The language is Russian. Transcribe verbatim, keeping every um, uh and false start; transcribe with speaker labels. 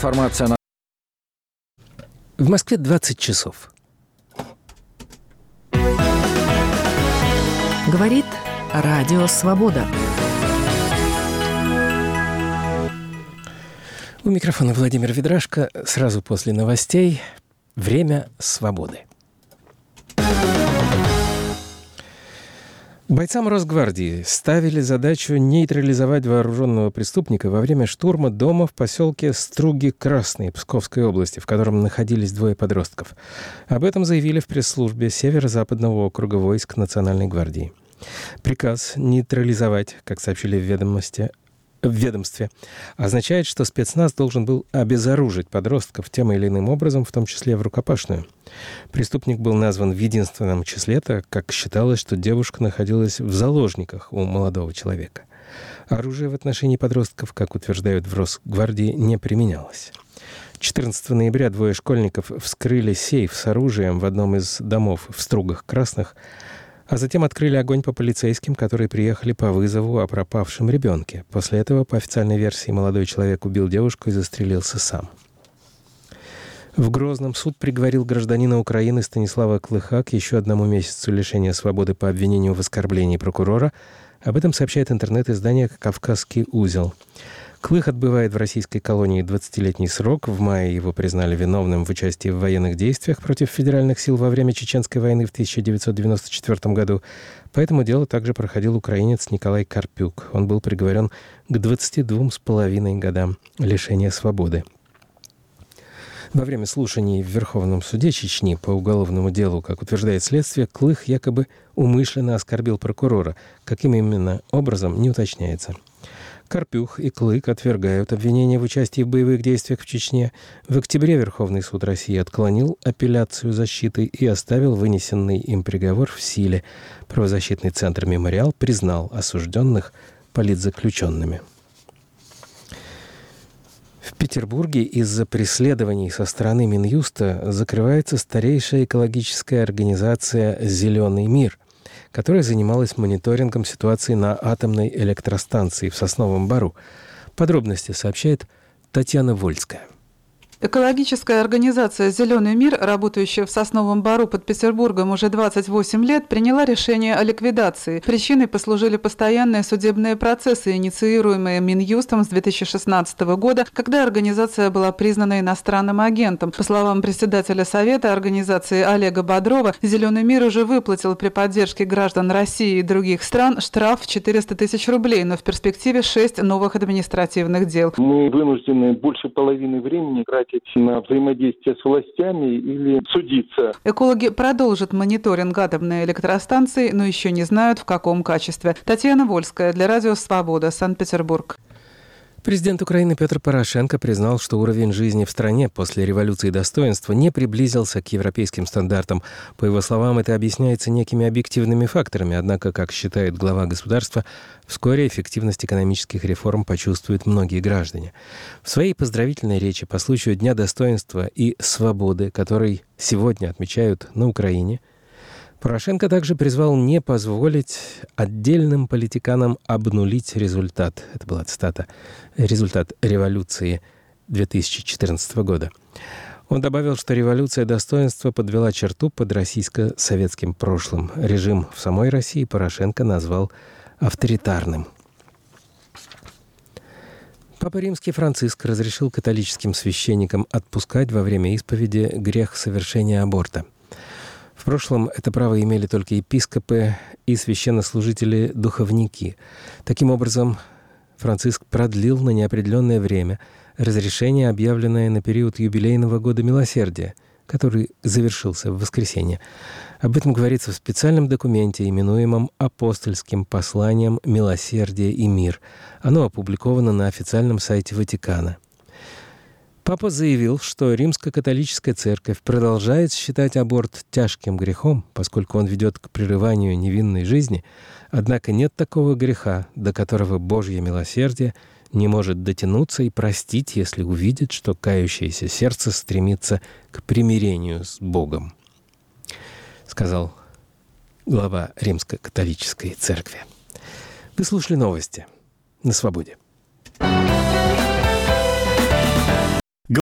Speaker 1: Информация на... В Москве двадцать часов.
Speaker 2: Говорит Радио Свобода.
Speaker 1: У микрофона Владимир Ведрашко. Сразу после новостей «Время свободы». Бойцам Росгвардии ставили задачу нейтрализовать вооруженного преступника во время штурма дома в поселке Струги-Красной Псковской области, в котором находились двое подростков. Об этом заявили в пресс-службе Северо-Западного округа войск Национальной гвардии. Приказ нейтрализовать, как сообщили в ведомости, в ведомстве, означает, что спецназ должен был обезоружить подростков тем или иным образом, в том числе в рукопашную. Преступник был назван в единственном числе, так как считалось, что девушка находилась в заложниках у молодого человека. Оружие в отношении подростков, как утверждают в Росгвардии, не применялось. четырнадцатого ноября двое школьников вскрыли сейф с оружием в одном из домов в Стругах Красных, а затем открыли огонь по полицейским, которые приехали по вызову о пропавшем ребенке. После этого, по официальной версии, молодой человек убил девушку и застрелился сам. В Грозном суд приговорил гражданина Украины Станислава Клыха к еще одному месяцу лишения свободы по обвинению в оскорблении прокурора. Об этом сообщает интернет-издание «Кавказский узел». Клых отбывает в российской колонии двадцатилетний срок. В мае его признали виновным в участии в военных действиях против федеральных сил во время Чеченской войны в тысяча девятьсот девяносто четвёртом году. По этому делу также проходил украинец Николай Карпюк. Он был приговорен к двадцати двум с половиной годам лишения свободы. Во время слушаний в Верховном суде Чечни по уголовному делу, как утверждает следствие, Клых якобы умышленно оскорбил прокурора. Каким именно образом, не уточняется. Карпюх и Клык отвергают обвинения в участии в боевых действиях в Чечне. В октябре Верховный суд России отклонил апелляцию защиты и оставил вынесенный им приговор в силе. Правозащитный центр «Мемориал» признал осужденных политзаключенными. В Петербурге из-за преследований со стороны Минюста закрывается старейшая экологическая организация «Зеленый мир», которая занималась мониторингом ситуации на атомной электростанции в Сосновом Бору. Подробности сообщает Татьяна Вольская.
Speaker 3: Экологическая организация «Зеленый мир», работающая в Сосновом Бору под Петербургом уже двадцать восемь лет, приняла решение о ликвидации. Причиной послужили постоянные судебные процессы, инициируемые Минюстом с две тысячи шестнадцатого года, когда организация была признана иностранным агентом. По словам председателя Совета организации Олега Бодрова, «Зеленый мир» уже выплатил при поддержке граждан России и других стран штраф в четыреста тысяч рублей, но в перспективе шесть новых административных дел.
Speaker 4: Мы вынуждены больше половины времени тратить на взаимодействие с властями или судиться.
Speaker 3: Экологи продолжат мониторинг атомной электростанции, но еще не знают, в каком качестве. Татьяна Вольская для Радио Свобода, Санкт-Петербург.
Speaker 1: Президент Украины Петр Порошенко признал, что уровень жизни в стране после революции достоинства не приблизился к европейским стандартам. По его словам, это объясняется некими объективными факторами. Однако, как считает глава государства, вскоре эффективность экономических реформ почувствуют многие граждане. В своей поздравительной речи по случаю Дня достоинства и свободы, который сегодня отмечают на Украине, Порошенко также призвал не позволить отдельным политиканам обнулить результат. Это была цитата. Результат революции две тысячи четырнадцатого года. Он добавил, что революция достоинства подвела черту под российско-советским прошлым. Режим в самой России Порошенко назвал авторитарным. Папа Римский Франциск разрешил католическим священникам отпускать во время исповеди грех совершения аборта. В прошлом это право имели только епископы и священнослужители-духовники. Таким образом, Франциск продлил на неопределенное время разрешение, объявленное на период юбилейного года милосердия, который завершился в воскресенье. Об этом говорится в специальном документе, именуемом «Апостольским посланием «Милосердие и мир». Оно опубликовано на официальном сайте Ватикана. Папа заявил, что Римско-католическая церковь продолжает считать аборт тяжким грехом, поскольку он ведет к прерыванию невинной жизни, однако нет такого греха, до которого Божье милосердие не может дотянуться и простить, если увидит, что кающееся сердце стремится к примирению с Богом, сказал глава Римско-католической церкви. Вы слушали новости на Свободе.